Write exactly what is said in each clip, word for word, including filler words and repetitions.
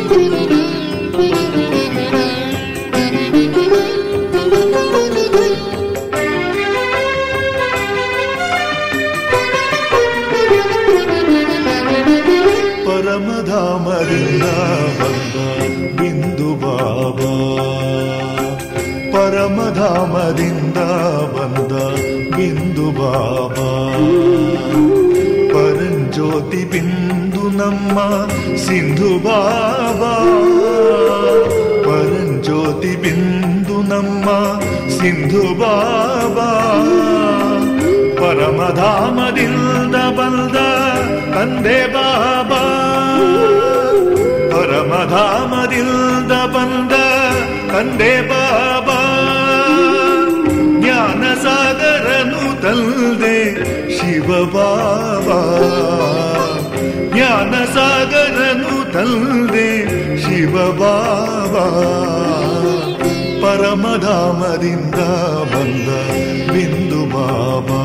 ಪರಮಧಾಮದಿಂದ ಬಂದ ಬಿಂದು ಬಾಬಾ, ಪರಮಧಾಮದಿಂದ ಬಂದ ಬಿಂದು ಬಾಬಾ, ಪರಂಜ್ಯೋತಿ ಬಿಂದು ನಮ್ಮ ಸಿಂಧು ಬಾಬಾ, ಪರಂಜ್ಯೋತಿ ಬಿಂದು ನಮ್ಮ ಸಿಂಧು ಬಾಬಾ, ಪರಮಧಾಮದಿಂದ ಬಂದ ತಂದೆ ಬಾಬಾ, ಪರಮಧಾಮದಿಂದ ಬಂದ ತಂದೆ ಬಾಬಾ, ಜ್ಞಾನ ಸಾಗರನು ತಂದೆ ಶಿವ ಬಾಬಾ, ಜ್ಞಾನ ಸಾಗರನು ತಂದೆ ಶಿವ ಬಾಬಾ, ಪರಮಧಾಮದಿಂದ ಬಂದ ಬಿಂದು ಬಾಬಾ,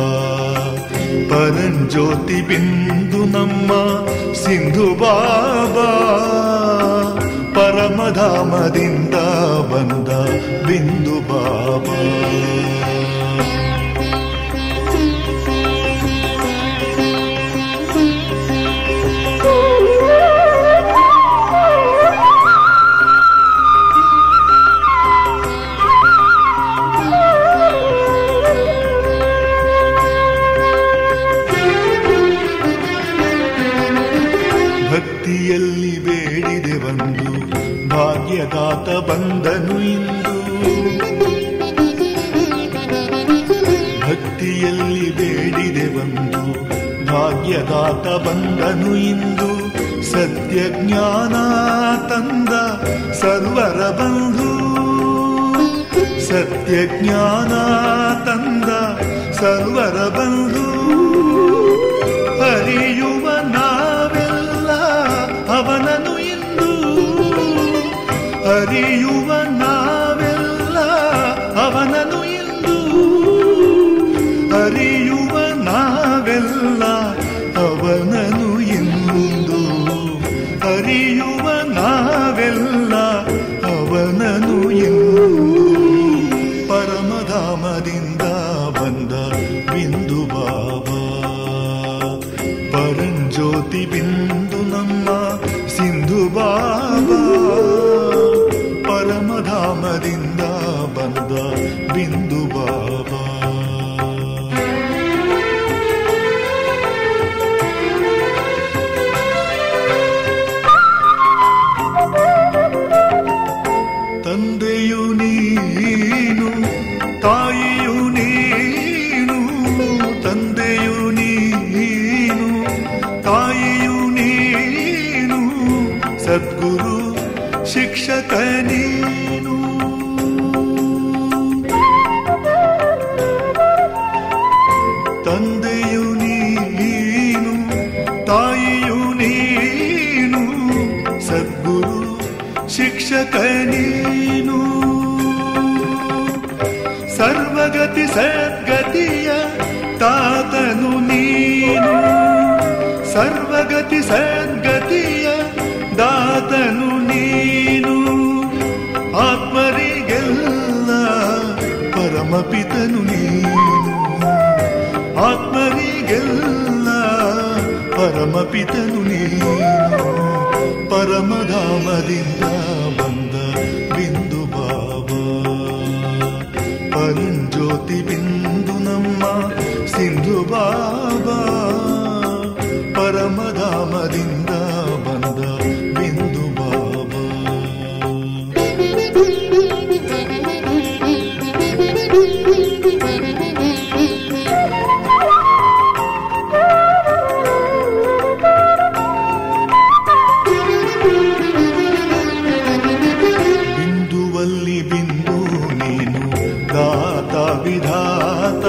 ಪರಂಜ್ಯೋತಿ ಬಿಂದು ನಮ್ಮ ಸಿಂಧು ಬಾಬಾ, ಪರಮಧಾಮದಿಂದ ಬಂದ ಬಿಂದು ಬಾಬಾ. ಭಕ್ತಿಯಲ್ಲಿ ಬೇಡಿದೆ ಬಂದು ಭಾಗ್ಯದಾತ ಬಂದನು ಇಂದು, ಭಕ್ತಿಯಲ್ಲಿ ಬೇಡಿದೆ ಬಂದು ಭಾಗ್ಯದಾತ ಬಂದನು ಇಂದು, ಸತ್ಯ ಜ್ಞಾನ ತಂದ ಸರ್ವರ ಬಂಧು, ಸತ್ಯ ಜ್ಞಾನ ತಂದ ಸರ್ವರ ಬಂಧು, ಹರಿಯುವ ನಾವೆಲ್ಲ ಅವನನು ಇಂದು, ಹರಿಯುವ ನಾವೆಲ್ಲ ಅವನನು ಇಂದು, ಹರಿಯುವ ನಾವೆಲ್ಲ ಅವನನು ಇಂದು, ಹರಿಯುವ ನಾವೆಲ್ಲ ಅವನನು ಇಂದು, ಪರಮಧಾಮದಿಂದ ಬಂದ ಬಿಂದು ಬಾಬಾ, ಪರಂಜ್ಯೋತಿ ಬಿಂದು ನಮ್ಮ ಸಿಂಧು ಬಾಬಾ, ಪರಮಧಾಮದಿಂದ ಬಂದ ಬಿಂದು ಬಾಬಾ. ತಂದೆಯು ನೀನು ತಾಯಿಯು ನೀನು, ತಂದೆಯು ನೀನು ತಾಯಿಯು ನೀನು, ಸದ್ಗುರು ಶಿಕ್ಷಕ ನೀನು, ತಂದೆಯು ನೀನು ತಾಯಿಯು ನೀನು, ಸದ್ಗುರು ಶಿಕ್ಷಕ ನೀನು, ಸರ್ವಗತಿ ಸದ್ಗತಿಯ ತಾತನು ನೀನು, ಸರ್ವಗತಿ ಸದ್ಗತಿಯ ದಾತನು ನೀನು, ಆತ್ಮರಿಗೆಲ್ಲ ಪರಮಪಿತನು ನೀನು, ಆತ್ಮರಿಗೆಲ್ಲ ಪರಮಪಿತನು ನೀನು, ಪರಮಧಾಮದಿಂದ ಬಂದ ಬಿಂದು ಬಾಬಾ, ಪರಂಜ್ಯೋತಿ ಬಿಂದು ನಮ್ಮ ಸಿಂಧು ಬಾಬಾ, ಪರಮಧಾಮದಿಂದ ಬಂದ ಬಿಂದು ಬಾಬಾ. ಬಿಂದುವಲ್ಲಿ ಬಿಂದು ನೀನು ದಾತ ವಿಧಾತ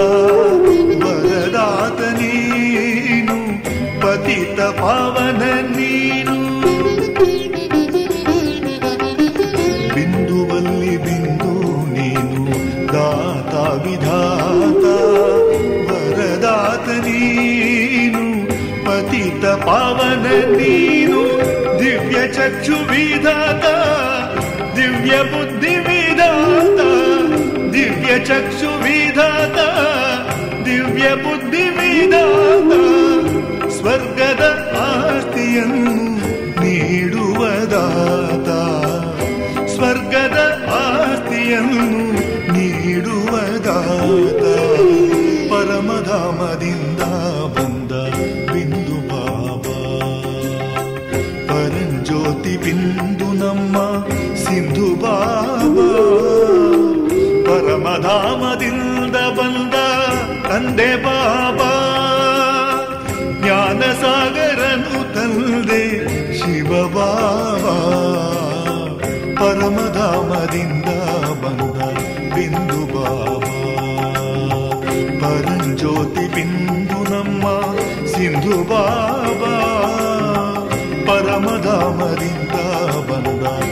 ವರದಾತ ನೀನು, ಪತಿತ ಪಾವನ ನೀನು, ಬಿಂದುವಲ್ಲಿ ಬಿಂದು ನೀನು ದಾತ ವಿಧಾತ ವರದಾತ ನೀನು, ಪತಿತ ಪತಿತ ಪಾವನ ನೀನು ದಿವ್ಯ ಚಕ್ಷು ವಿಧಾತ ದಿವ್ಯ ಬುದ್ಧಿ ವಿಧಾತ ದಿವ್ಯ ಚಕ್ಷು ವಿಧಾತ ದಿವ್ಯ ಬುದ್ಧಿ ವಿಧಾತ ಸ್ವರ್ಗದ ಆಸ್ತಿಯನ್ನು ನೀಡುವದಾತ ಸ್ವರ್ಗದ ಆಸ್ತಿಯನ್ನು ನೀಡುವದಾತ ಪರಮಧಾಮದಿಂದ ಬಂದ ಬಿಂದು ಬಾಬಾ ಪರಂಜ್ಯೋತಿ ಬಿಂದು ನಮ್ಮ ಸಿಂಧು ಬಾಬಾ ಪರಮಧಾಮದಿಂದ ಬಂದ ತಂದೆ ಬಾಬಾ ಜ್ಞಾನ ಸಾಗರನು ತಂದೆ ಶಿವ ಬಾಬಾ ಪರಮಧಾಮದಿಂದ ಬಂದ ಬಿಂದು ಬಾಬಾ ಪರಂಜ್ಯೋತಿ ಬಿಂದು ನಮ್ಮ ಸಿಂಧು ಬಾಬಾ ಪರಮಧಾಮದಿಂದ ಬಂದ